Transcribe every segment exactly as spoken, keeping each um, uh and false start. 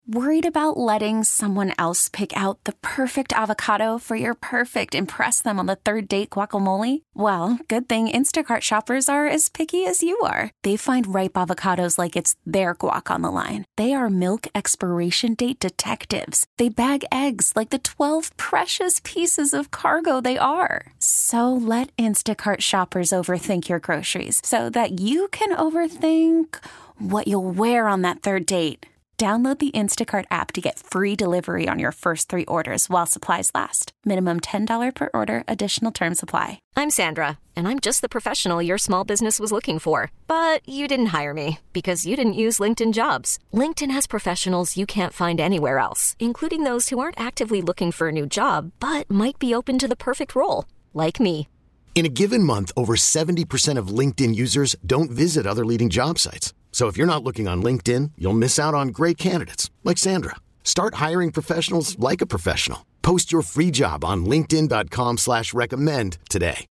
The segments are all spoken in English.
Worried about letting someone else pick out the perfect avocado for your perfect impress them on the third date guacamole? Well, good thing Instacart shoppers are as picky as you are. They find ripe avocados like it's their guac on the line. They are milk expiration date detectives. They bag eggs like the twelve precious pieces of cargo they are. So let Instacart shoppers overthink your groceries so that you can overthink what you'll wear on that third date. Download the Instacart app to get free delivery on your first three orders while supplies last. Minimum ten dollars per order. Additional terms apply. I'm Sandra, and I'm just the professional your small business was looking for. But you didn't hire me because you didn't use LinkedIn Jobs. LinkedIn has professionals you can't find anywhere else, including those who aren't actively looking for a new job, but might be open to the perfect role, like me. In a given month, over seventy percent of LinkedIn users don't visit other leading job sites. So if you're not looking on LinkedIn, you'll miss out on great candidates like Sandra. Start hiring professionals like a professional. Post your free job on linkedin dot com slash recommend today.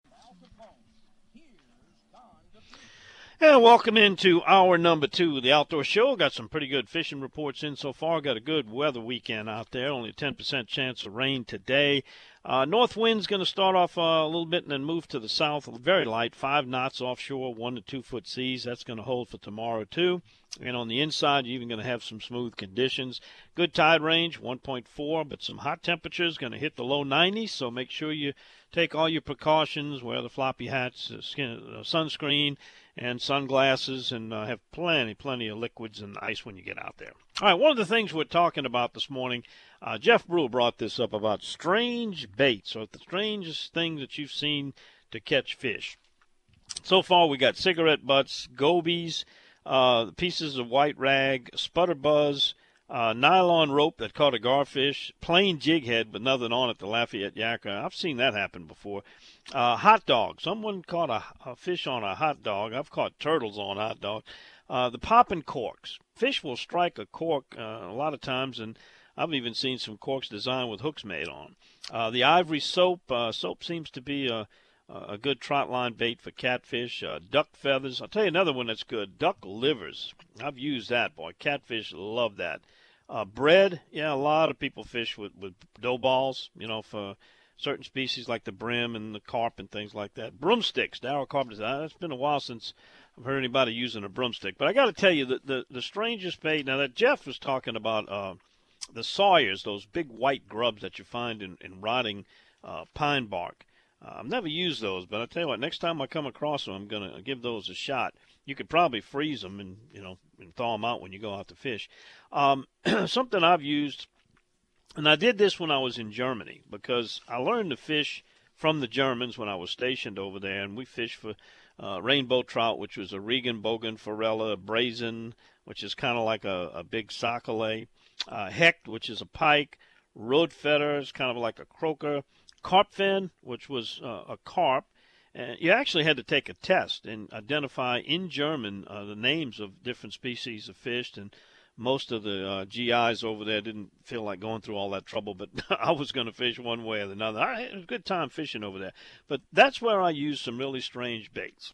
And welcome into hour number two of the Outdoor Show. Got some pretty good fishing reports in so far. Got a good weather weekend out there. Only a ten percent chance of rain today. Uh, north wind's going to start off uh, a little bit and then move to the south. Very light, five knots offshore, one to two foot seas. That's going to hold for tomorrow too. And on the inside, you're even going to have some smooth conditions. Good tide range, one point four, but some hot temperatures going to hit the low nineties. So make sure you take all your precautions, wear the floppy hats, uh, skin, uh, sunscreen, and sunglasses, and uh, have plenty, plenty of liquids and ice when you get out there. All right, one of the things we're talking about this morning, uh, Jeff Brewer brought this up about strange baits, or the strangest thing that you've seen to catch fish. So far, we got cigarette butts, gobies, uh, pieces of white rag, sputterbuzz, uh, nylon rope that caught a garfish, plain jig head but nothing on it, the Lafayette Yakka. I've seen that happen before. Uh, hot dog. Someone caught a, a fish on a hot dog. I've caught turtles on hot dog. Uh, the popping corks. Fish will strike a cork uh, a lot of times, and I've even seen some corks designed with hooks made on. Uh, the ivory soap. Uh, soap seems to be a, a good trot line bait for catfish. Uh, duck feathers. I'll tell you another one that's good. Duck livers. I've used that, boy. Catfish love that. Uh, bread. Yeah, a lot of people fish with, with dough balls, you know, for certain species like the brim and the carp and things like that. Broomsticks. Darryl Carpenter said, it's been a while since I've heard anybody using a broomstick. But I got to tell you, the, the, the strangest bait, now that Jeff was talking about uh, the sawyers, those big white grubs that you find in, in rotting uh, pine bark. Uh, I've never used those, but I tell you what, next time I come across them, I'm going to give those a shot. You could probably freeze them and, you know, and thaw them out when you go out to fish. Um, something I've used, and I did this when I was in Germany because I learned to fish from the Germans when I was stationed over there, and we fished for uh, rainbow trout, which was a Regenbogen forella, brazen, which is kind of like a, a big sockeye, uh, hecht, which is a pike, roadfetter is kind of like a croaker, carpfin, which was uh, a carp. And you actually had to take a test and identify in German uh, the names of different species of fish, and most of the uh, G Is over there didn't feel like going through all that trouble, but I was going to fish one way or another. I had a good time fishing over there. But that's where I used some really strange baits.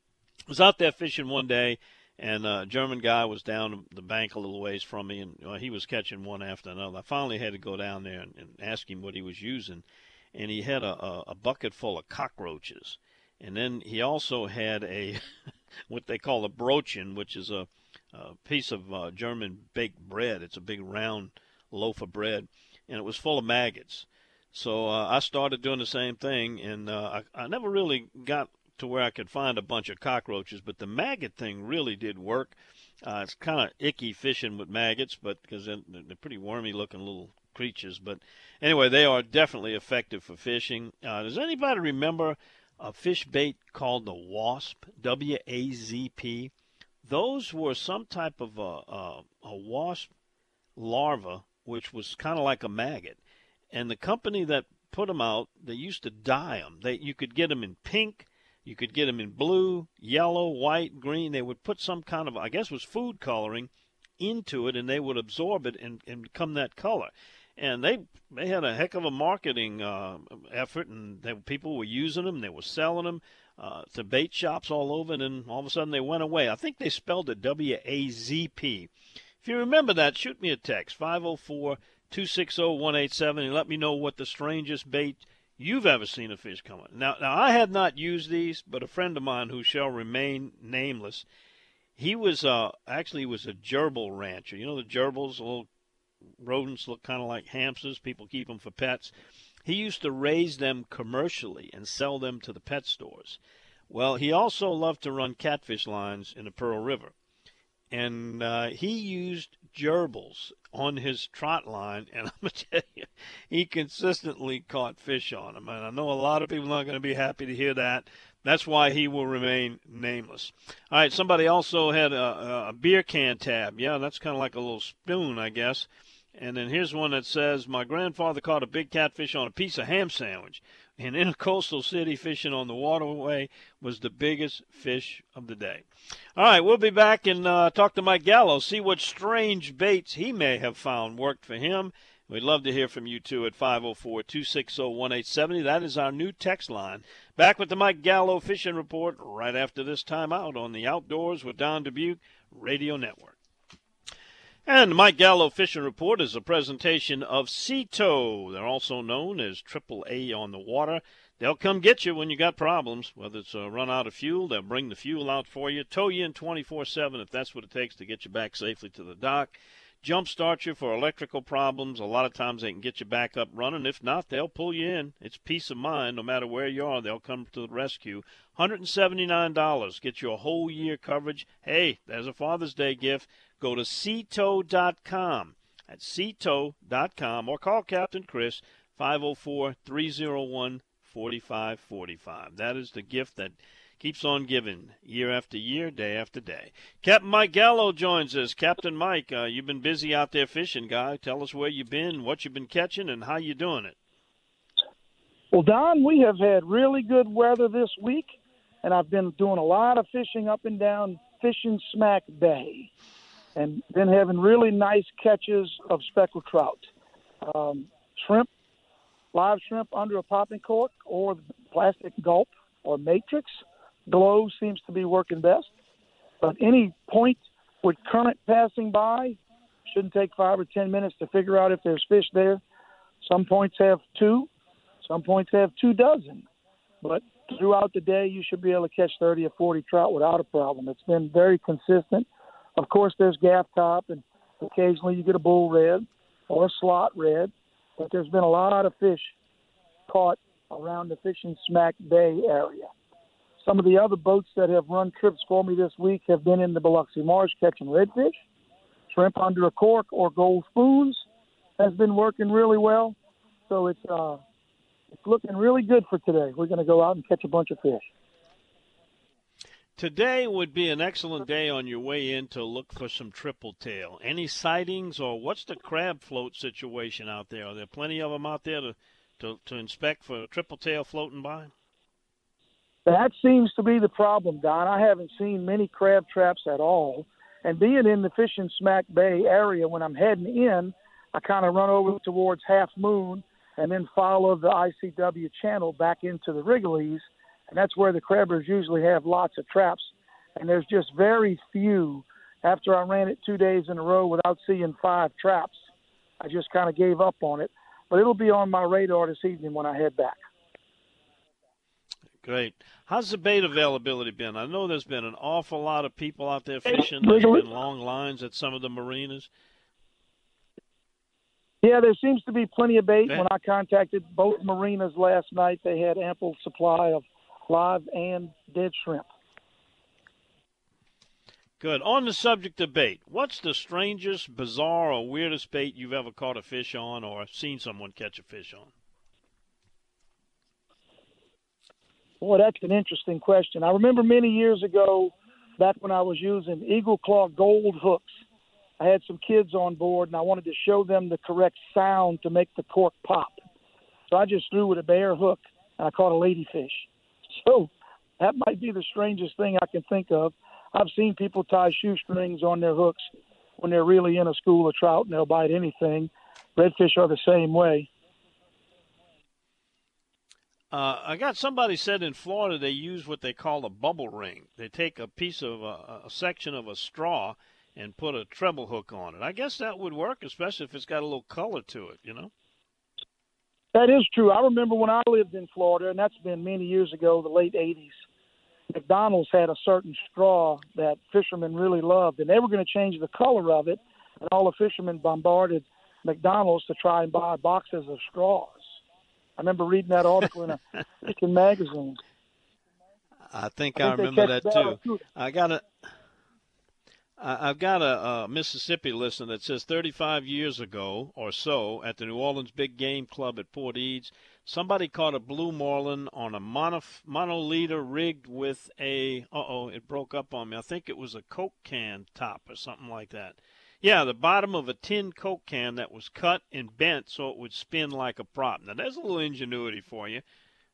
I was out there fishing one day, and a German guy was down the bank a little ways from me, and uh, he was catching one after another. I finally had to go down there and, and ask him what he was using, and he had a, a, a bucket full of cockroaches. And then he also had a what they call a Brötchen, which is a, a piece of uh, German baked bread. It's a big round loaf of bread, and it was full of maggots. So uh, I started doing the same thing, and uh, I, I never really got to where I could find a bunch of cockroaches, but the maggot thing really did work. Uh, it's kind of icky fishing with maggots, but because they're, they're pretty wormy-looking little creatures. But anyway, they are definitely effective for fishing. Uh, does anybody remember a fish bait called the wasp, W A Z P? Those were some type of a, a, a wasp larva, which was kind of like a maggot. And the company that put them out, they used to dye them. They, you could get them in pink, you could get them in blue, yellow, white, green. They would put some kind of, I guess it was food coloring, into it, and they would absorb it and, and become that color. And they they had a heck of a marketing uh, effort, and they, people were using them. They were selling them uh, to bait shops all over, and then all of a sudden they went away. I think they spelled it W A Z P. If you remember that, shoot me a text, five oh four, two six oh, one eight seven, and let me know what the strangest bait you've ever seen a fish come on. Now, now, I have not used these, but a friend of mine who shall remain nameless, he was uh, actually he was a gerbil rancher. You know the gerbils, little rodents look kind of like hamsters. People keep them for pets. He used to raise them commercially and sell them to the pet stores. Well, he also loved to run catfish lines in the Pearl River. And uh, he used gerbils on his trot line, and I'm going to tell you, he consistently caught fish on them. And I know a lot of people are not going to be happy to hear that. That's why he will remain nameless. All right, somebody also had a, a beer can tab. Yeah, that's kind of like a little spoon, I guess. And then here's one that says, my grandfather caught a big catfish on a piece of ham sandwich. And in a coastal city, fishing on the waterway was the biggest fish of the day. All right, we'll be back and uh, talk to Mike Gallo, see what strange baits he may have found worked for him. We'd love to hear from you, too, at five oh four, two six oh, one eight seven oh. That is our new text line. Back with the Mike Gallo Fishing Report right after this timeout on the Outdoors with Don Dubuque Radio Network. And the Mike Gallo Fishing Report is a presentation of Sea Tow. They're also known as triple A on the water. They'll come get you when you got problems, whether it's a run out of fuel. They'll bring the fuel out for you, tow you in twenty-four seven if that's what it takes to get you back safely to the dock. Jumpstart you for electrical problems. A lot of times they can get you back up running. If not, they'll pull you in. It's peace of mind. No matter where you are, they'll come to the rescue. one hundred seventy-nine dollars. Get you a whole year coverage. Hey, there's a Father's Day gift. Go to sea tow dot com. That's sea tow dot com. Or call Captain Chris, five oh four, three oh one, four five four five. That is the gift that keeps on giving year after year, day after day. Captain Mike Gallo joins us. Captain Mike, uh, you've been busy out there fishing, guy. Tell us where you've been, what you've been catching, and how you doing it. Well, Don, we have had really good weather this week, and I've been doing a lot of fishing up and down Fishing Smack Bay, and been having really nice catches of speckled trout. Um, shrimp, live shrimp under a popping cork or plastic gulp or matrix. Glow seems to be working best. But any point with current passing by, shouldn't take five or ten minutes to figure out if there's fish there. Some points have two. Some points have two dozen. But throughout the day, you should be able to catch thirty or forty trout without a problem. It's been very consistent. Of course, there's gaff top, and occasionally you get a bull red or a slot red. But there's been a lot of fish caught around the Fishing Smack Bay area. Some of the other boats that have run trips for me this week have been in the Biloxi Marsh catching redfish. Shrimp under a cork or gold spoons has been working really well. So it's uh, it's looking really good for today. We're going to go out and catch a bunch of fish. Today would be an excellent day on your way in to look for some triple tail. Any sightings, or what's the crab float situation out there? Are there plenty of them out there to, to, to inspect for triple tail floating by? That seems to be the problem, Don. I haven't seen many crab traps at all. And being in the Fishing Smack Bay area, when I'm heading in, I kind of run over towards Half Moon and then follow the I C W channel back into the Wrigley's. And that's where the crabbers usually have lots of traps. And there's just very few. After I ran it two days in a row without seeing five traps, I just kind of gave up on it. But it'll be on my radar this evening when I head back. Great. How's the bait availability been? I know there's been an awful lot of people out there fishing. There's been long lines at some of the marinas. Yeah, there seems to be plenty of bait. When I contacted both marinas last night, they had ample supply of live and dead shrimp. Good. On the subject of bait, what's the strangest, bizarre, or weirdest bait you've ever caught a fish on or seen someone catch a fish on? Boy, that's an interesting question. I remember many years ago, back when I was using Eagle Claw gold hooks, I had some kids on board, and I wanted to show them the correct sound to make the cork pop. So I just threw with a bare hook, and I caught a ladyfish. So that might be the strangest thing I can think of. I've seen people tie shoestrings on their hooks when they're really in a school of trout, and they'll bite anything. Redfish are the same way. Uh, I got somebody said in Florida they use what they call a bubble ring. They take a piece of a, a section of a straw and put a treble hook on it. I guess that would work, especially if it's got a little color to it, you know? That is true. I remember when I lived in Florida, and that's been many years ago, the late eighties, McDonald's had a certain straw that fishermen really loved, and they were going to change the color of it, and all the fishermen bombarded McDonald's to try and buy boxes of straws. I remember reading that article in a fishing magazine. I think I, I, think remember that too. too. I got a, I, I've got a, a Mississippi listener that says thirty-five years ago or so at the New Orleans Big Game Club at Port Eads, somebody caught a blue marlin on a mono, monoliter rigged with a, uh-oh, it broke up on me. I think it was a Coke can top or something like that. Yeah, the bottom of a tin Coke can that was cut and bent so it would spin like a prop. Now, there's a little ingenuity for you.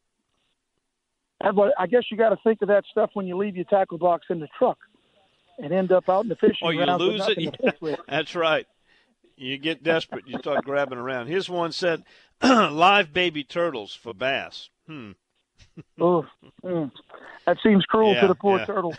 I guess you got to think of that stuff when you leave your tackle box in the truck and end up out in the fishing or you grounds. lose it. Yeah, that's right. You get desperate. You start grabbing around. Here's one said, live baby turtles for bass. Hmm. oh, mm. That seems cruel yeah, to the poor yeah. turtle.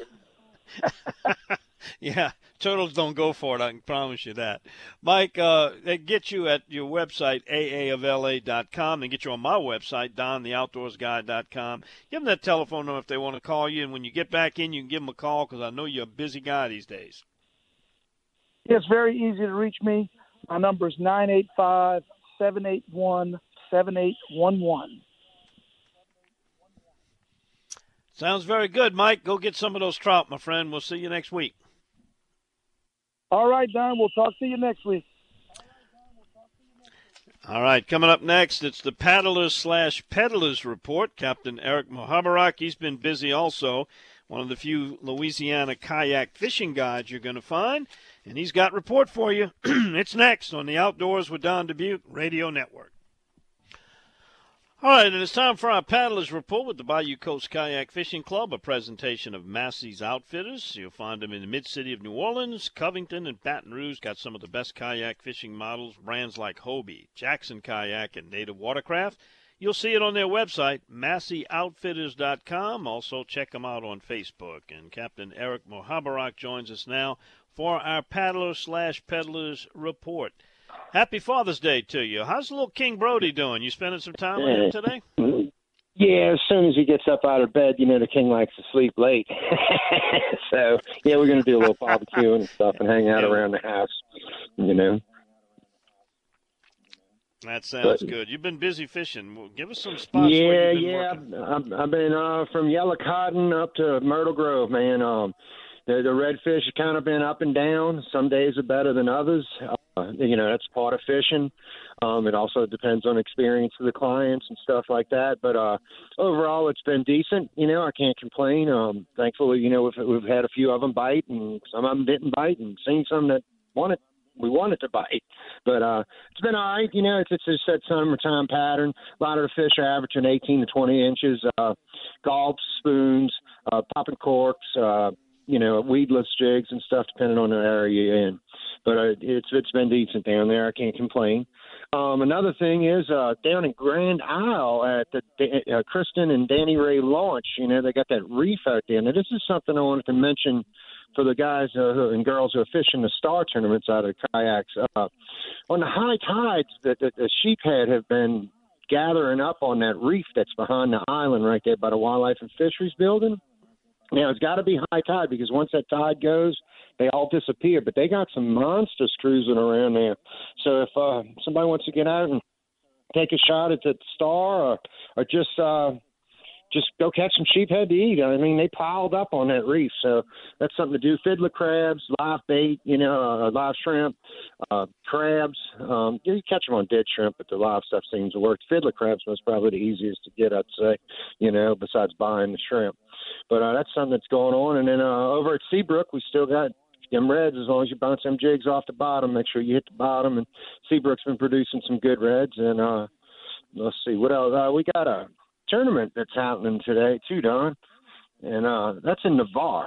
Yeah, turtles don't go for it, I can promise you that. Mike, uh, they get you at your website, A A of L A dot com. They get you on my website, Don the Outdoors Guy dot com. Give them that telephone number if they want to call you, and when you get back in, you can give them a call because I know you're a busy guy these days. Yeah, it's very easy to reach me. My number is nine eight five, seven eight one, seven eight one one. Sounds very good, Mike. Go get some of those trout, my friend. We'll see you next week. All right, Don. We'll talk to you next week. All right, coming up next, it's the Paddlers slash Peddlers Report. Captain Eric Mohabarak, he's been busy also. One of the few Louisiana kayak fishing guides you're going to find. And he's got a report for you. It's next on the Outdoors with Don Dubuque Radio Network. All right, and it's time for our Paddlers Report with the Bayou Coast Kayak Fishing Club, a presentation of Massey's Outfitters. You'll find them in the mid-city of New Orleans, Covington, and Baton Rouge. Got some of the best kayak fishing models, brands like Hobie, Jackson Kayak, and Native Watercraft. You'll see it on their website, massey outfitters dot com. Also, check them out on Facebook. And Captain Eric Mohabarak joins us now for our Paddlers slash Peddlers Report. Happy Father's Day to you. How's little King Brody doing? You spending some time with him today? Yeah, as soon as he gets up out of bed, you know, the king likes to sleep late. So, yeah, we're going to do a little barbecuing and stuff and hang out yeah. around the house, you know. That sounds but, good. You've been busy fishing. Well, give us some spots yeah, where you've been yeah. working. I've, I've been uh, from Yellow Cotton up to Myrtle Grove, man. Um, the, the redfish have kind of been up and down. Some days are better than others. Uh, you know, that's part of fishing. Um, it also depends on experience of the clients and stuff like that. But uh, overall, it's been decent. You know, I can't complain. Um, thankfully, you know, we've, we've had a few of them bite, and some of them didn't bite, and seen some that wanted we wanted to bite. But uh, it's been all right. You know, it's, it's just that summertime pattern. A lot of the fish are averaging eighteen to twenty inches. Uh, gulps, spoons, uh, popping corks, uh, you know, weedless jigs and stuff, depending on the area you're in. But uh, it's it's been decent down there. I can't complain. Um, another thing is uh, down in Grand Isle at the uh, Kristen and Danny Ray launch, you know, they got that reef out there. Now, this is something I wanted to mention for the guys uh, who, and girls who are fishing the star tournaments out of kayaks. Uh, on the high tides, the, the, the sheephead have been gathering up on that reef that's behind the island right there by the Wildlife and Fisheries building. Now, it's got to be high tide because once that tide goes, they all disappear. But they got some monsters cruising around there. So if uh, somebody wants to get out and take a shot at the star or, or just uh, just go catch some sheephead to eat, I mean, they piled up on that reef. So that's something to do. Fiddler crabs, live bait, you know, uh, live shrimp, uh, crabs. Um, you catch them on dead shrimp, but the live stuff seems to work. Fiddler crabs was probably the easiest to get, I'd say, you know, besides buying the shrimp. But uh, that's something that's going on. And then uh, over at Seabrook, we still got them reds. As long as you bounce them jigs off the bottom, make sure you hit the bottom. And Seabrook's been producing some good reds. And uh, let's see, what else? Uh, we got a tournament that's happening today too, Don. And uh, that's in Navarre.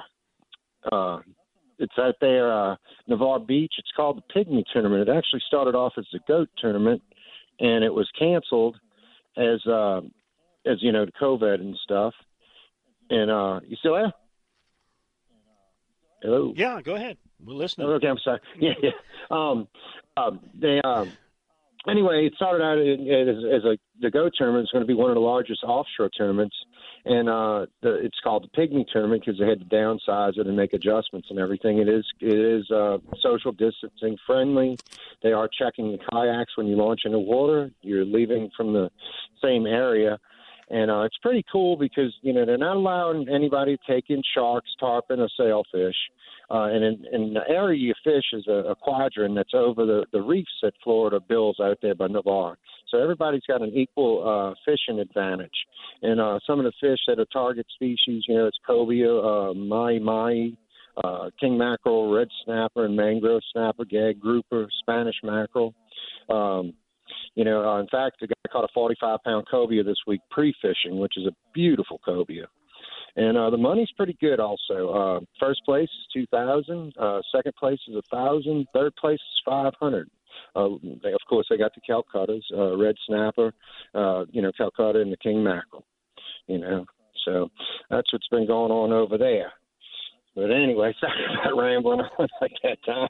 Uh, it's out there, uh, Navarre Beach. It's called the Pygmy Tournament. It actually started off as the Goat Tournament, and it was canceled as, uh, as you know, the COVID and stuff. And uh, you still there? Hello? Yeah, go ahead. We're listening. Okay, I'm sorry. Yeah, yeah. Um, um, they, um, anyway, it started out as, as a the Go tournament. It's going to be one of the largest offshore tournaments, and uh, the, it's called the Pygmy tournament because they had to downsize it and make adjustments and everything. It is it is uh, social distancing friendly. They are checking the kayaks when you launch into water. You're leaving from the same area. And uh, it's pretty cool because, you know, they're not allowing anybody to take in sharks, tarpon, or sailfish. Uh, and in, in the area you fish is a, a quadrant that's over the, the reefs that Florida builds out there by Navarre. So everybody's got an equal uh, fishing advantage. And uh, some of the fish that are target species, you know, it's cobia, uh, mahi-mahi, uh, king mackerel, red snapper, and mangrove snapper, gag grouper, Spanish mackerel. Um You know, uh, in fact, the guy caught a forty-five pound cobia this week pre-fishing, which is a beautiful cobia. And uh, the money's pretty good also. Uh, first place is two thousand dollars. Uh, second place is one thousand dollars. Third place is five hundred dollars. Uh, they, of course, they got the Calcuttas, uh, red snapper, uh, you know, Calcutta and the king mackerel, you know. So that's what's been going on over there. But anyway, sorry about rambling on like that time.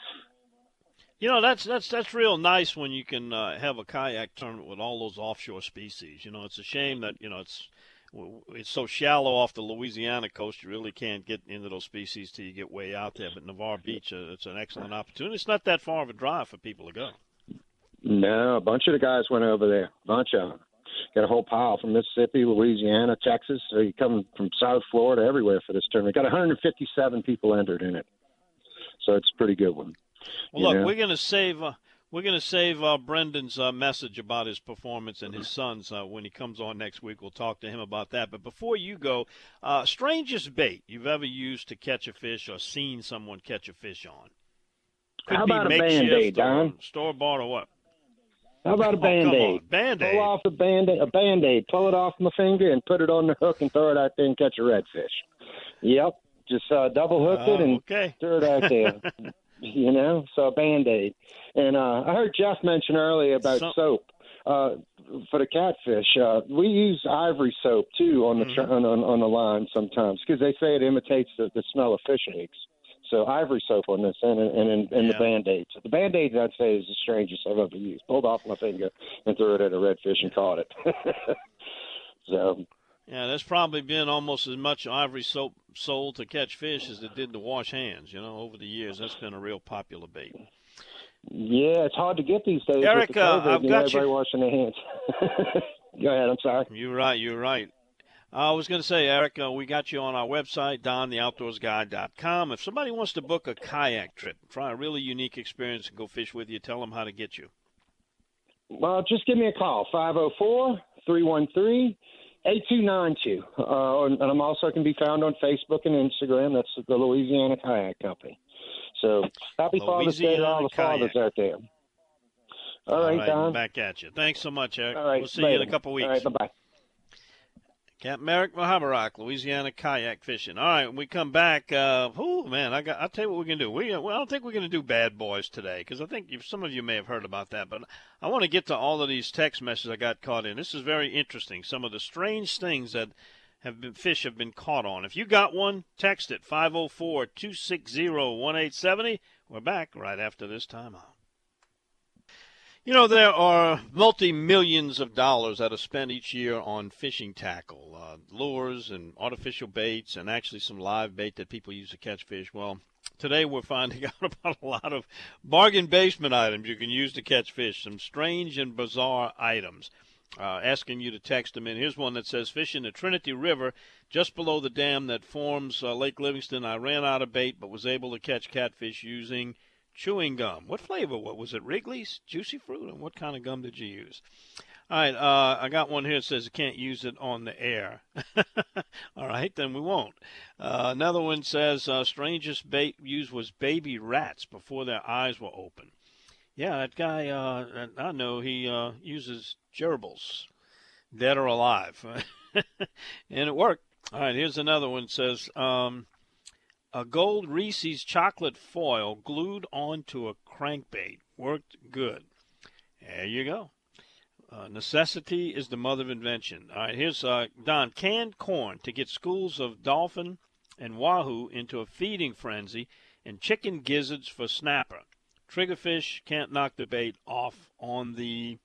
You know, that's that's that's real nice when you can uh, have a kayak tournament with all those offshore species. You know, it's a shame that, you know, it's it's so shallow off the Louisiana coast, you really can't get into those species till you get way out there. But Navarre Beach, uh, it's an excellent opportunity. It's not that far of a drive for people to go. No, a bunch of the guys went over there. A bunch of them. Got a whole pile from Mississippi, Louisiana, Texas. So you come from South Florida, everywhere for this tournament. Got one hundred fifty-seven people entered in it. So it's a pretty good one. Well, look, know? we're going to save uh, we're going to save uh, Brendan's uh, message about his performance and his sons uh, when he comes on next week. We'll talk to him about that. But before you go, uh, strangest bait you've ever used to catch a fish or seen someone catch a fish on? Could How be about a makeshift Band-Aid, Don? Store bought or what? How about a oh, Band-Aid? Band-Aid. Pull off a Band-Aid, a Band-Aid. Pull it off my finger and put it on the hook and throw it out there and catch a redfish. Yep. Just uh, double hook it and uh, okay. throw it out there. You know, so a Band-Aid. And uh, I heard Jeff mention earlier about so- soap uh, for the catfish. Uh, we use ivory soap, too, on the mm-hmm. on, on, on the line sometimes because they say it imitates the, the smell of fish eggs. So ivory soap on this and, and, and, and yeah. the Band-Aids. The Band-Aids, I'd say, is the strangest I've ever used. Pulled off my finger and threw it at a redfish and caught it. so... Yeah, there's probably been almost as much ivory soap sold to catch fish as it did to wash hands. You know, over the years, that's been a real popular bait. Yeah, it's hard to get these days. Eric, with the COVID, uh, I've you got know, everybody you. washing their hands. Go ahead, I'm sorry. You're right, you're right. I was going to say, Eric, uh, we got you on our website, don the outdoors guy dot com. If somebody wants to book a kayak trip, try a really unique experience and go fish with you, tell them how to get you. Well, just give me a call, five oh four, three one three, eight two nine two. Uh, and I'm also can be found on Facebook and Instagram. That's the Louisiana Kayak Company. So happy Father's Day to all the fathers out there. All, all right, right, Don. Back at you. Thanks so much, Eric. All right, we'll see later. you in a couple weeks. All right, bye-bye. Captain Eric Mahabarak, Louisiana Kayak Fishing. All right, when we come back, uh, oh, man, I got, I'll tell you what we're going to do. We, well, I don't think we're going to do Bad Boys today because I think you, some of you may have heard about that, but I want to get to all of these text messages I got caught in. This is very interesting, some of the strange things that have been fish have been caught on. If you got one, text it, five oh four, two six zero, one eight seven zero. We're back right after this timeout. You know, there are multi-millions of dollars that are spent each year on fishing tackle, uh, lures and artificial baits, and actually some live bait that people use to catch fish. Well, today we're finding out about a lot of bargain basement items you can use to catch fish, some strange and bizarre items. Uh, asking you to text them in. Here's one that says, fish in the Trinity River just below the dam that forms uh, Lake Livingston. I ran out of bait but was able to catch catfish using chewing gum. What flavor? What was it? Wrigley's? Juicy Fruit? And what kind of gum did you use? All right, uh, I got one here that says you can't use it on the air. All right, then we won't. Uh, another one says uh, strangest bait used was baby rats before their eyes were open. Yeah, that guy, uh, I know he uh, uses gerbils, dead or alive. And it worked. All right, here's another one. It says, um, a gold Reese's chocolate foil glued onto a crankbait. Worked good. There you go. Uh, necessity is the mother of invention. All right, here's uh, Don. Canned corn to get schools of dolphin and wahoo into a feeding frenzy and chicken gizzards for snapper. Triggerfish can't knock the bait off on the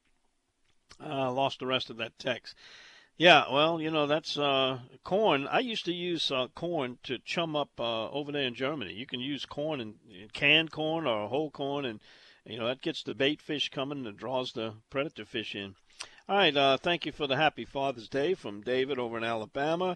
uh, – lost the rest of that text. Yeah, well, you know, that's uh, corn. I used to use uh, corn to chum up uh, over there in Germany. You can use corn, and canned corn or whole corn, and, you know, that gets the bait fish coming and draws the predator fish in. All right, uh, thank you for the happy Father's Day from David over in Alabama.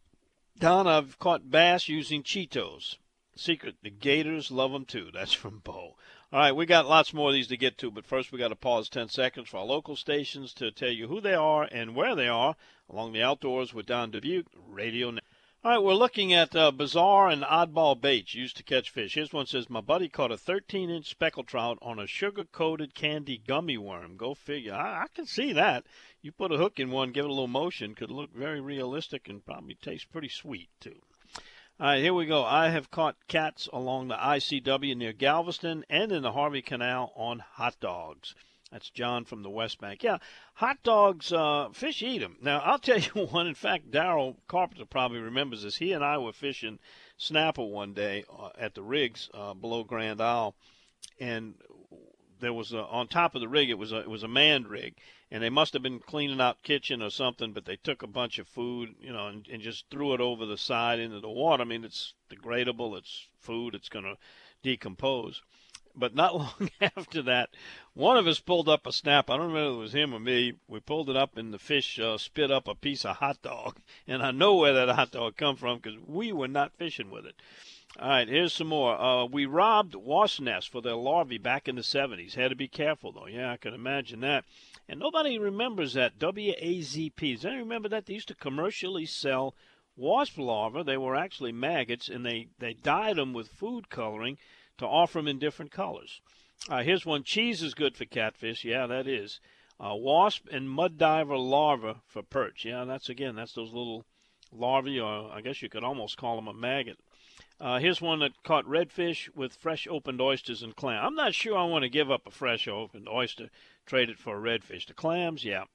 Don, I've caught bass using Cheetos. Secret, the Gators love them too. That's from Bo. All right, we got lots more of these to get to, but first we got to pause ten seconds for our local stations to tell you who they are and where they are along the Outdoors with Don Dubuque Radio Network. All right, we're looking at uh, bizarre and oddball baits used to catch fish. Here's one that says, my buddy caught a thirteen-inch speckled trout on a sugar-coated candy gummy worm. Go figure. I, I can see that. You put a hook in one, give it a little motion, could look very realistic and probably taste pretty sweet, too. All right, here we go. I have caught cats along the I C W near Galveston and in the Harvey Canal on hot dogs. That's John from the West Bank. Yeah, hot dogs, uh, fish eat them. Now, I'll tell you one. In fact, Darrell Carpenter probably remembers this. He and I were fishing snapper one day uh, at the rigs uh, below Grand Isle, and there was a, on top of the rig, it was a, it was a manned rig, and they must have been cleaning out kitchen or something, but they took a bunch of food, you know, and, and just threw it over the side into the water. I mean, it's degradable. It's food. It's going to decompose. But not long after that, one of us pulled up a snap. I don't remember if it was him or me. We pulled it up, and the fish uh, spit up a piece of hot dog. And I know where that hot dog come from because we were not fishing with it. All right, here's some more. Uh, we robbed wasp nests for their larvae back in the seventies. Had to be careful, though. Yeah, I can imagine that. And nobody remembers that. W A Z P. Does anyone remember that? They used to commercially sell wasp larvae. They were actually maggots, and they, they dyed them with food coloring to offer them in different colors. Uh, here's one. Cheese is good for catfish. Yeah, that is. Uh, wasp and mud diver larvae for perch. Yeah, that's, again, that's those little larvae, or I guess you could almost call them a maggot. Uh, here's one that caught redfish with fresh opened oysters and clam. I'm not sure I want to give up a fresh opened oyster, trade it for a redfish. The clams, yeah.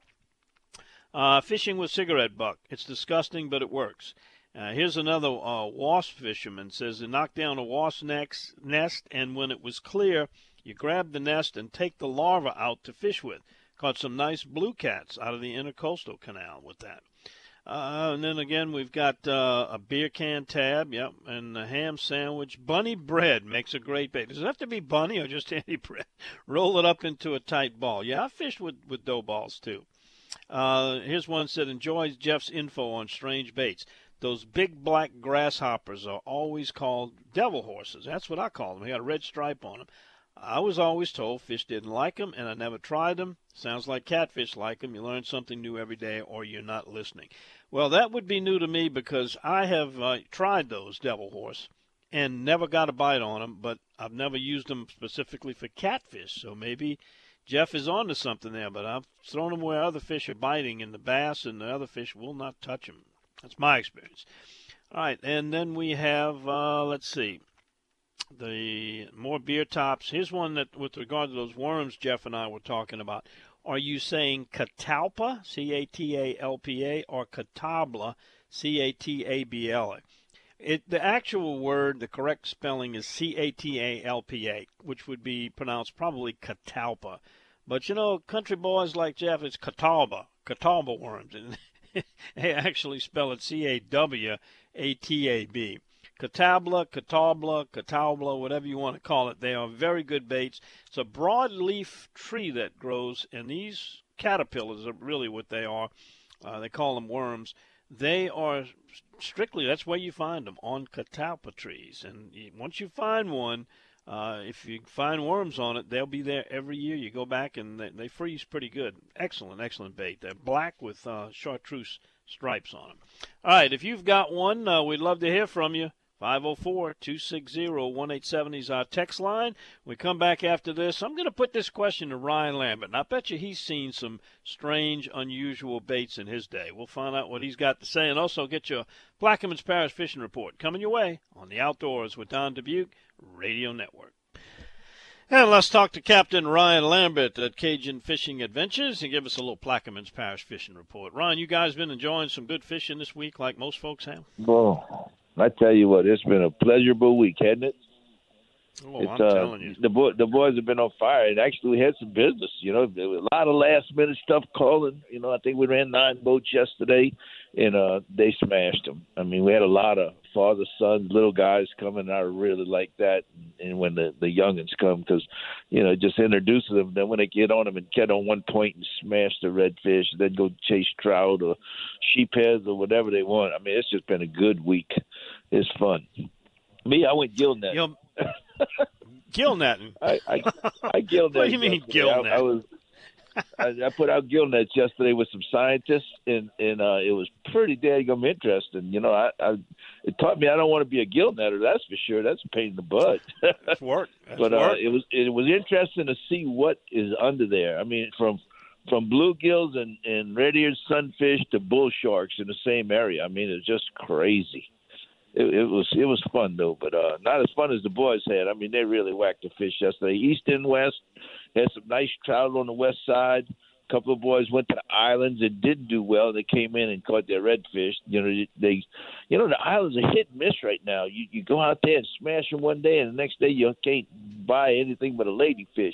Uh, fishing with cigarette buck. It's disgusting, but it works. Uh, here's another uh, wasp fisherman. Says they knocked down a wasp next, nest, and when it was clear, you grab the nest and take the larva out to fish with. Caught some nice blue cats out of the Intercoastal Canal with that. Uh, and then again, we've got uh, a beer can tab, yep, and a ham sandwich. Bunny bread makes a great bait. Does it have to be bunny or just any bread? Roll it up into a tight ball. Yeah, I fished with, with dough balls, too. Uh, here's one that said, enjoys Jeff's info on strange baits. Those big black grasshoppers are always called devil horses. That's what I call them. They got a red stripe on them. I was always told fish didn't like them, and I never tried them. Sounds like catfish like them. You learn something new every day, or you're not listening. Well, that would be new to me because I have uh, tried those devil horse and never got a bite on them, but I've never used them specifically for catfish. So maybe Jeff is on to something there, but I've thrown them where other fish are biting, and the bass and the other fish will not touch them. That's my experience. All right, and then we have, uh, let's see, the more beer tops. Here's one that, with regard to those worms Jeff and I were talking about. Are you saying catalpa, C A T A L P A, or catabla, C A T A B L A? It, the actual word, the correct spelling is C A T A L P A, which would be pronounced probably catalpa. But, you know, country boys like Jeff, it's catalba, catalba worms. And they actually spell it C A W A T A B. Catabla, catabla, catabla, whatever you want to call it. They are very good baits. It's a broadleaf tree that grows, and these caterpillars are really what they are. Uh, they call them worms. They are strictly, that's where you find them, on catalpa trees. And once you find one, uh, if you find worms on it, they'll be there every year. You go back, and they, they freeze pretty good. Excellent, excellent bait. They're black with uh, chartreuse stripes on them. All right, if you've got one, uh, we'd love to hear from you. five oh four, two six zero, one eight seven zero is our text line. We come back after this. I'm going to put this question to Ryan Lambert, and I bet you he's seen some strange, unusual baits in his day. We'll find out what he's got to say, and also get your Plaquemines Parish Fishing Report coming your way on the Outdoors with Don Dubuque Radio Network. And let's talk to Captain Ryan Lambert at Cajun Fishing Adventures and give us a little Plaquemines Parish Fishing Report. Ryan, you guys been enjoying some good fishing this week like most folks have? Well, I tell you what, it's been a pleasurable week, hasn't it? Oh, it's, I'm uh, telling you. The, boy, the boys have been on fire. And actually, we had some business. You know, there was a lot of last-minute stuff calling. You know, I think we ran nine boats yesterday, and uh, they smashed them. I mean, we had a lot of father, sons, little guys coming. I really like that. And when the, the youngins come, because, you know, just introduces them. Then when they get on them and get on one point and smash the redfish, then go chase trout or sheepheads or whatever they want. I mean, it's just been a good week. It's fun. Me, I went gill netting. You know, gill netting. I I, I gill netted. What do you mean yesterday. gill I, netting? I was I, I put out gill nets yesterday with some scientists, and and uh, it was pretty daggum interesting. You know, I, I it taught me I don't want to be a gill netter. That's for sure. That's a pain in the butt. That's work. That's but uh, work. it was it was interesting to see what is under there. I mean, from from bluegills and and red-eared sunfish to bull sharks in the same area. I mean, it's just crazy. It, it was it was fun though, but uh, not as fun as the boys had. I mean, they really whacked the fish yesterday. East and west had some nice trout on the west side. A couple of boys went to the islands and didn't do well. They came in and caught their redfish. You know, they, you know, the islands are hit and miss right now. You you go out there and smash them one day, and the next day you can't buy anything but a ladyfish.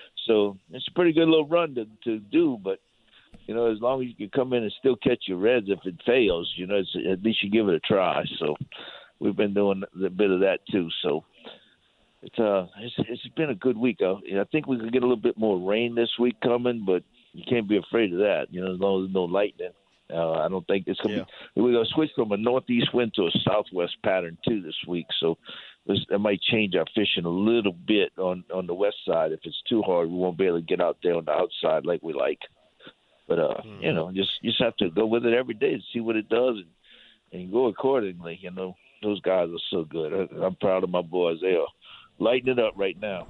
So it's a pretty good little run to to do, but. You know, as long as you can come in and still catch your reds, if it fails, you know, it's, at least you give it a try. So we've been doing a bit of that too. So it's uh, it's, it's been a good week. I, I think we could get a little bit more rain this week coming, but you can't be afraid of that. You know, as long as there's no lightning, uh, I don't think it's gonna yeah. be. We're gonna switch from a northeast wind to a southwest pattern too this week. So that might change our fishing a little bit on on the west side. If it's too hard, we won't be able to get out there on the outside like we like. But, uh, mm. you know, just you just have to go with it every day and see what it does and, and go accordingly. You know, those guys are so good. I, I'm proud of my boys. They are lighting it up right now.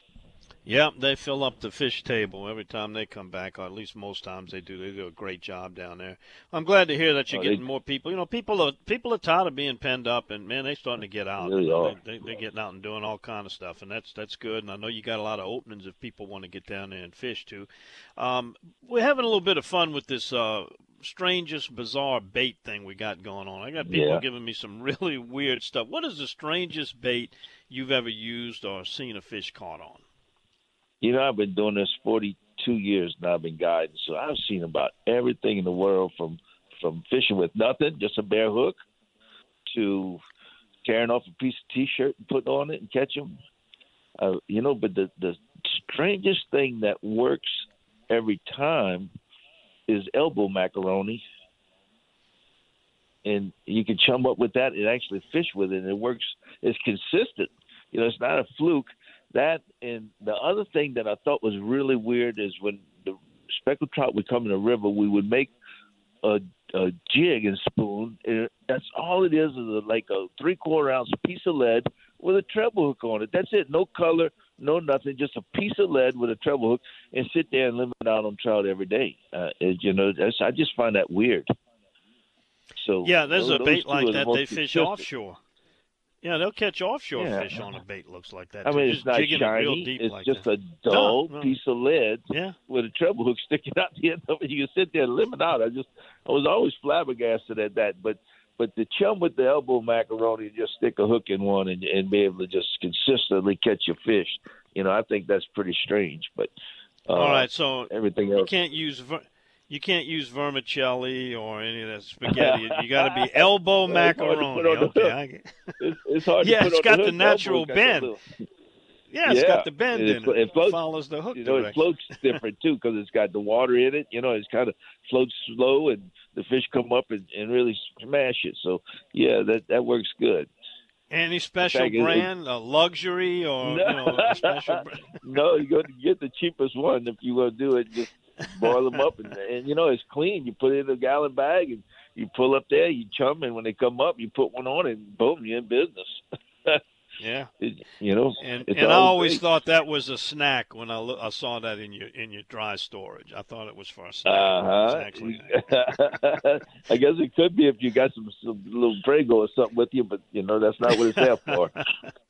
Yeah, they fill up the fish table every time they come back, or at least most times they do. They do a great job down there. I'm glad to hear that you're oh, getting they, more people. You know, people are people are tired of being penned up, and, man, they're starting to get out. Really you know, are. They, they, they're getting out and doing all kind of stuff, and that's that's good. And I know you got a lot of openings if people want to get down there and fish, too. Um, we're having a little bit of fun with this uh, strangest, bizarre bait thing we got going on. I got people yeah. giving me some really weird stuff. What is the strangest bait you've ever used or seen a fish caught on? You know, I've been doing this forty-two years now. I've been guiding, so I've seen about everything in the world, from from fishing with nothing, just a bare hook, to tearing off a piece of T-shirt and putting on it and catch them. Uh, you know, but the the strangest thing that works every time is elbow macaroni, and you can chum up with that and actually fish with it, and it works. It's consistent. You know, it's not a fluke. That and the other thing that I thought was really weird is when the speckled trout would come in the river, we would make a, a jig and spoon. And that's all it is, is a, like a three-quarter ounce piece of lead with a treble hook on it. That's it. No color, no nothing, just a piece of lead with a treble hook, and sit there and limit out on trout every day. Uh, it, you know, that's, I just find that weird. So yeah, there's those, a bait like the that. They fish consistent. offshore. Yeah, they'll catch offshore yeah. fish on a bait looks like that. I mean, just it's not shiny. Real deep it's like just that. a dull no, no. piece of lead yeah. with a treble hook sticking out the end of it. You can sit there and limit out. I just, I was always flabbergasted at that. But, but the chum with the elbow macaroni, just stick a hook in one and, and be able to just consistently catch your fish. You know, I think that's pretty strange. But uh, all right, so everything else, you can't use. Ver- You can't use vermicelli or any of that spaghetti. You got to be elbow macaroni. Okay, I get... it's, it's hard. Yeah, to put it's on got the, the natural bend. Little... Yeah, it's yeah. got the bend it, in it. It, floats, it follows the hook You know, direction. it floats different too because it's got the water in it. You know, it's kind of floats slow, and the fish come up and, and really smash it. So yeah, that that works good. Any special fact, brand, it, a luxury, or no. you know, a special brand? No, you got to get the cheapest one if you want to do it. Just boil them up, and, and you know it's clean. You put it in a gallon bag, and you pull up there, you chum, and when they come up, you put one on, and boom, you're in business. Yeah, it, you know, and and I always great. thought that was a snack when I, lo- I saw that in your in your dry storage. I thought it was for a snack. Uh-huh. Actually... I guess it could be if you got some, some little Prego or something with you, but you know that's not what it's there for.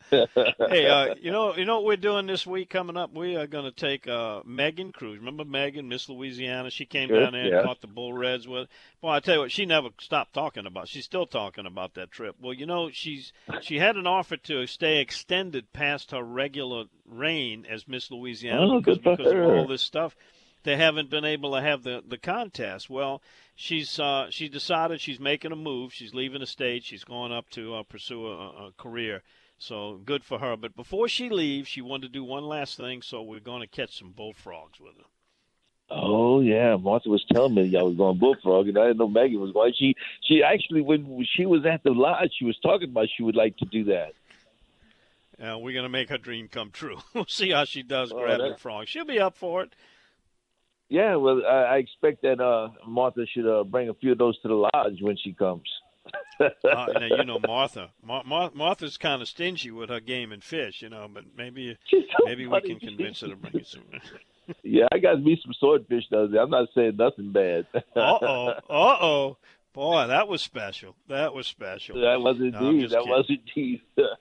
Hey, uh, you know, you know what we're doing this week coming up? We are going to take uh, Megan Cruz. Remember Megan, Miss Louisiana? She came Sure, down there and yeah. caught the Bull Reds with. Boy, I tell you what, she never stopped talking about. She's still talking about that trip. Well, you know, she's she had an offer to stay extended past her regular reign as Miss Louisiana Oh, because, good for because of her. all this stuff. They haven't been able to have the, the contest. Well, she's uh, she decided she's making a move. She's leaving the state. She's going up to uh, pursue a, a career. So good for her. But before she leaves, she wanted to do one last thing, so we're going to catch some bullfrogs with her. Oh yeah, Martha was telling me y'all was going bullfrog, and I didn't know Megan was going. She she actually when she was at the lodge, she was talking about she would like to do that. Uh, we're going to make her dream come true. We'll see how she does Oh, grabbing that- frogs. She'll be up for it. Yeah, well, I, I expect that uh, Martha should uh, bring a few of those to the lodge when she comes. uh, now, you know, Martha. Mar- Mar- Martha's kind of stingy with her game and fish, you know, but maybe She's so maybe we funny. can convince her to bring it some. Yeah, I got me some swordfish the other day. I'm not saying nothing bad. Uh-oh. Uh-oh. Boy, that was special. That was special. That was No, I'm indeed. just that kidding. was indeed.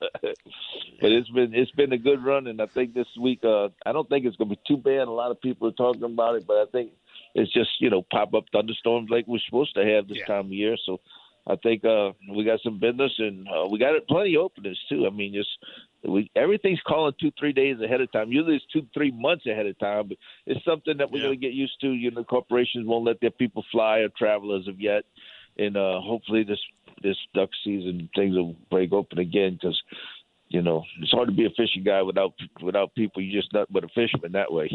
But it's been it's been a good run, and I think this week uh, I don't think it's going to be too bad. A lot of people are talking about it, but I think it's just you know pop up thunderstorms like we're supposed to have this Yeah. time of year. So I think uh, we got some business, and uh, we got plenty of openings too. I mean, just we everything's calling two three days ahead of time. Usually it's two three months ahead of time, but it's something that we're Yeah. going to get used to. You know, corporations won't let their people fly or travel as of yet. And uh, hopefully this this duck season things will break open again because you know it's hard to be a fishing guy without without people. You're just nothing but a fisherman that way.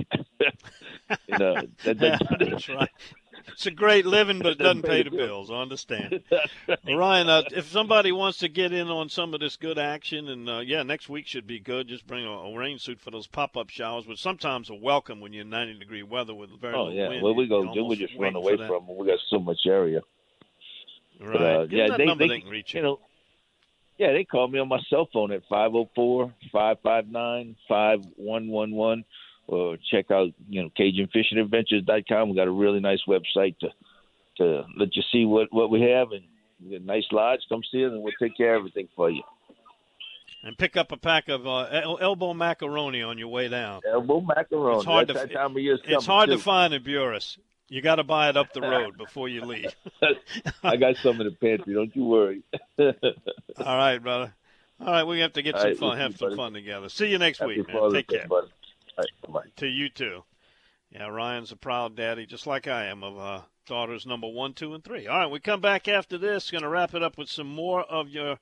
you know, that, Yeah, that, that's right. It's a great living, but it doesn't pay the bills. I understand. Well, Ryan, uh, if somebody wants to get in on some of this good action, and uh, yeah, next week should be good. Just bring a, a rain suit for those pop-up showers, which sometimes are welcome when you're in ninety degree weather with very oh little yeah, wind. well we go You're do we almost just run waiting away for that. from them. We got so much area. Right. But, uh, Give yeah, them that they, number they, they can reach you you. know, yeah, they call me on my cell phone at five oh four, five five nine, five one one one, or check out, you know, Cajun Fishing Adventures dot com. We got a really nice website to to let you see what, what we have, and we got a nice lodge. Come see us, and we'll take care of everything for you. And pick up a pack of uh, el- elbow macaroni on your way down. Elbow macaroni. It's hard That's to that time of year. It's hard to find in Buras. You got to buy it up the road before you leave. I got some in the pantry. Don't you worry. All right, brother. All right, we have to get All some right, fun, we'll have see, some buddy. fun together. See you next Happy week, man. Father's Take Day, care. buddy. All right, bye-bye. To you too. Yeah, Ryan's a proud daddy, just like I am, of uh, daughters number one, two, and three. All right, we come back after this. Going to wrap it up with some more of your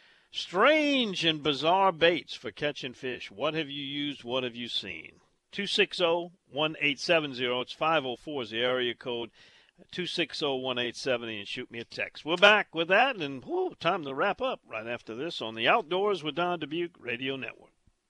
strange and bizarre baits for catching fish. What have you used? What have you seen? two six zero, one eight seven zero. It's five oh four is the area code. two six zero, one eight seven zero, and shoot me a text. We're back with that, and whew, time to wrap up right after this on the Outdoors with Don Dubuque Radio Network.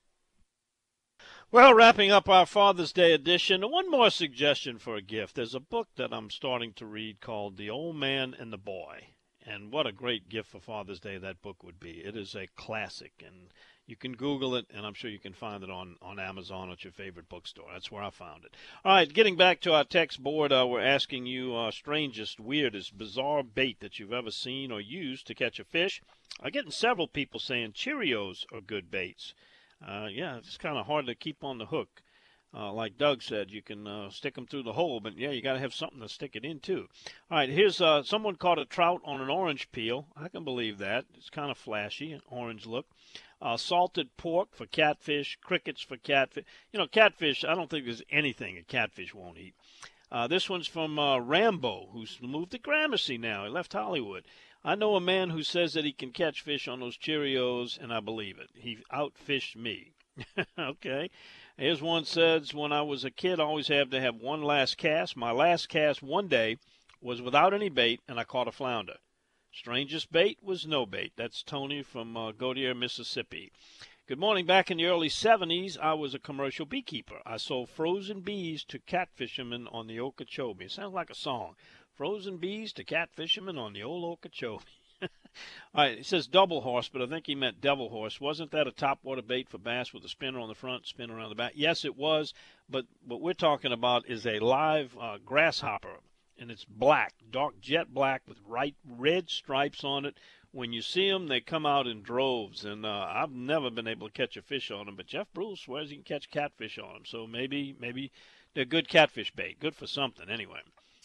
Well, wrapping up our Father's Day edition, one more suggestion for a gift. There's a book that I'm starting to read called The Old Man and the Boy, and what a great gift for Father's Day that book would be. It is a classic, and you can Google it, and I'm sure you can find it on, on Amazon at your favorite bookstore. That's where I found it. All right, getting back to our text board, uh, we're asking you uh, strangest, weirdest, bizarre bait that you've ever seen or used to catch a fish. I'm getting several people saying Cheerios are good baits. Uh, yeah, it's kind of hard to keep on the hook. Uh, like Doug said, you can uh, stick them through the hole, but, yeah, you got to have something to stick it into. All right, here's uh, someone caught a trout on an orange peel. I can believe that. It's kind of flashy, an orange look. Uh, salted pork for catfish, crickets for catfish. You know, catfish, I don't think there's anything a catfish won't eat. Uh, this one's from uh, Rambo, who's moved to Gramercy now. He left Hollywood. I know a man who says that he can catch fish on those Cheerios, and I believe it. He outfished me. Okay. Here's one says, when I was a kid, I always had to have one last cast. My last cast one day was without any bait, and I caught a flounder. Strangest bait was no bait. That's Tony from uh, Godier, Mississippi. Good morning. Back in the early seventies, I was a commercial beekeeper. I sold frozen bees to catfishermen on the Okeechobee. It sounds like a song. Frozen bees to catfishermen on the old Okeechobee. All right, it says double horse, but I think he meant devil horse. Wasn't that a topwater bait for bass with a spinner on the front, spinner around the back? Yes, it was, but what we're talking about is a live uh, grasshopper, and it's black, dark jet black with right red stripes on it when you see them, they come out in droves, and uh, I've never been able to catch a fish on them. But Jeff Bruce swears he can catch catfish on them, so maybe maybe they're good catfish bait, good for something anyway.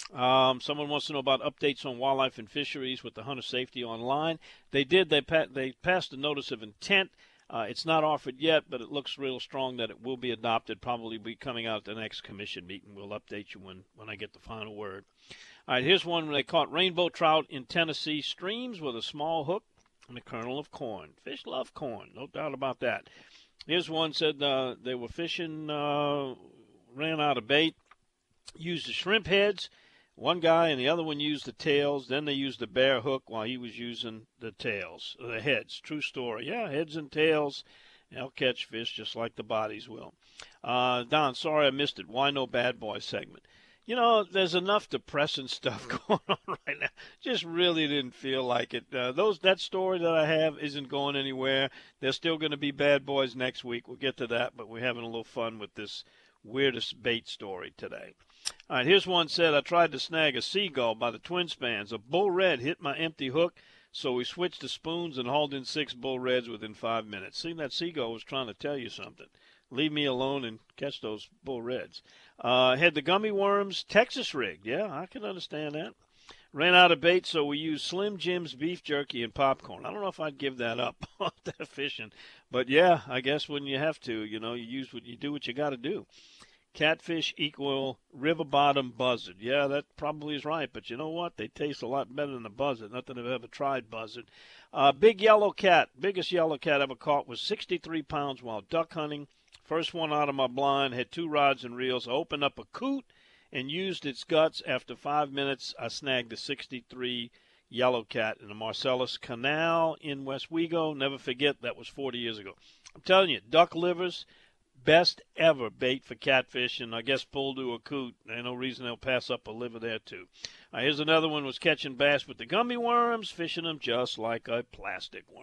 Um, someone wants to know about updates on wildlife and fisheries with the Hunter Safety Online. They did. They pa- they passed a notice of intent. Uh, it's not offered yet, but it looks real strong that it will be adopted. Probably be coming out at the next commission meeting. We'll update you when, when I get the final word. All right, here's one where they caught rainbow trout in Tennessee streams with a small hook and a kernel of corn. Fish love corn, no doubt about that. Here's one said uh, they were fishing, uh, ran out of bait, used the shrimp heads. One guy and the other one used the tails. Then they used the bare hook while he was using the tails, the heads. True story. Yeah, heads and tails. They'll catch fish just like the bodies will. Uh, Don, sorry I missed it. Why no bad boy segment? You know, there's enough depressing stuff going on right now. Just really didn't feel like it. Uh, those that story that I have isn't going anywhere. There's still going to be bad boys next week. We'll get to that, but we're having a little fun with this weirdest bait story today. All right, here's one said, I tried to snag a seagull by the twin spans. A bull red hit my empty hook, so we switched to spoons and hauled in six bull reds within five minutes. See, that seagull was trying to tell you something. Leave me alone and catch those bull reds. Uh, had the gummy worms Texas rigged. Yeah, I can understand that. Ran out of bait, so we used Slim Jim's beef jerky and popcorn. I don't know if I'd give that up after fishing. But, yeah, I guess when you have to, you know, you use what you do what you got to do. Catfish equal river bottom buzzard. Yeah, that probably is right. But you know what? They taste a lot better than the buzzard. Not that I've ever tried buzzard. Uh, big yellow cat. Biggest yellow cat ever caught was sixty-three pounds while duck hunting. First one out of my blind. Had two rods and reels. I opened up a coot and used its guts. After five minutes, I snagged a sixty-three yellow cat in the Marcellus Canal in West Wego. Never forget, that was forty years ago. I'm telling you, duck livers, best ever bait for catfish, and I guess pulled to a coot. There's no reason they'll pass up a liver there, too. Uh, here's another one, was catching bass with the gummy worms, fishing them just like a plastic worm.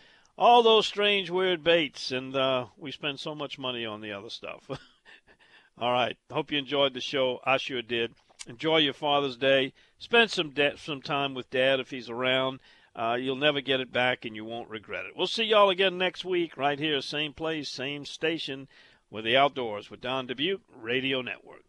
All those strange, weird baits, and uh, we spend so much money on the other stuff. All right, hope you enjoyed the show. I sure did. Enjoy your Father's Day. Spend some de- some time with Dad if he's around. Uh, you'll never get it back, and you won't regret it. We'll see y'all again next week, right here, same place, same station, with the Outdoors with Don Dubuque Radio Network.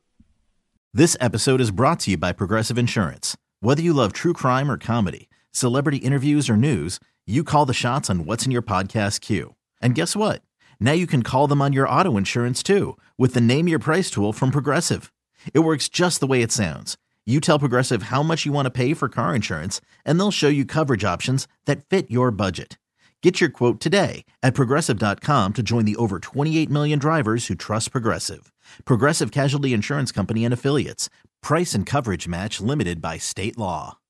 This episode is brought to you by Progressive Insurance. Whether you love true crime or comedy, celebrity interviews or news, you call the shots on what's in your podcast queue. And guess what? Now you can call them on your auto insurance, too, with the Name Your Price tool from Progressive. It works just the way it sounds. You tell Progressive how much you want to pay for car insurance, and they'll show you coverage options that fit your budget. Get your quote today at Progressive dot com to join the over twenty-eight million drivers who trust Progressive. Progressive Casualty Insurance Company and Affiliates. Price and coverage match limited by state law.